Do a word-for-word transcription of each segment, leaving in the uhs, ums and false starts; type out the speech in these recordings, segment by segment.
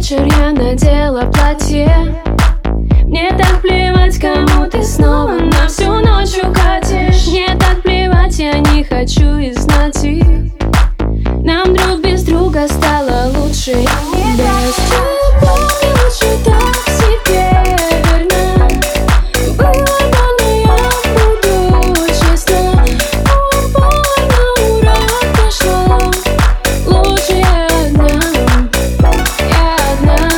вечер я надела платье. Мне так плевать, кому ты снова на всю ночь укатишь. Мне так плевать, я не хочу и знать их. Нам друг без друга стало лучше. Без тебя лучше так себе верно было, но я буду честна. Упорно урок прошло. Лучше я одна, я одна.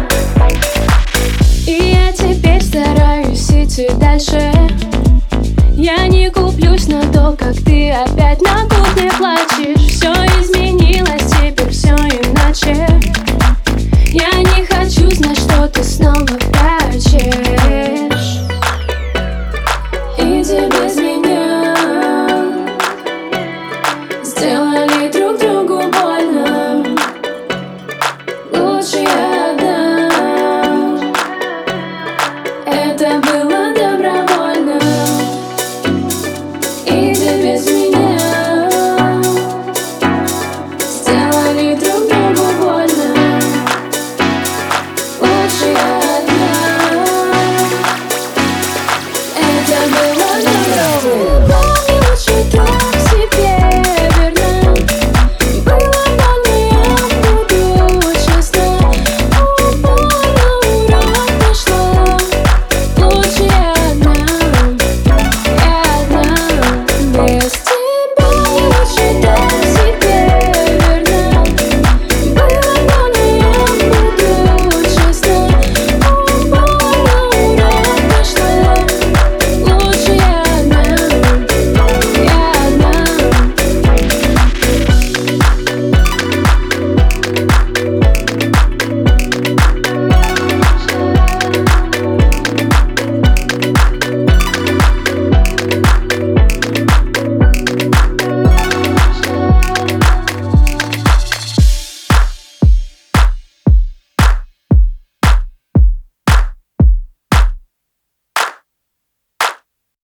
И я теперь стараюсь идти дальше. Я не куплюсь на то, как ты опять на кухне плачешь. Все изменилось, теперь все иначе. Я не хочу знать, что ты снова прячешь. Иди без меня.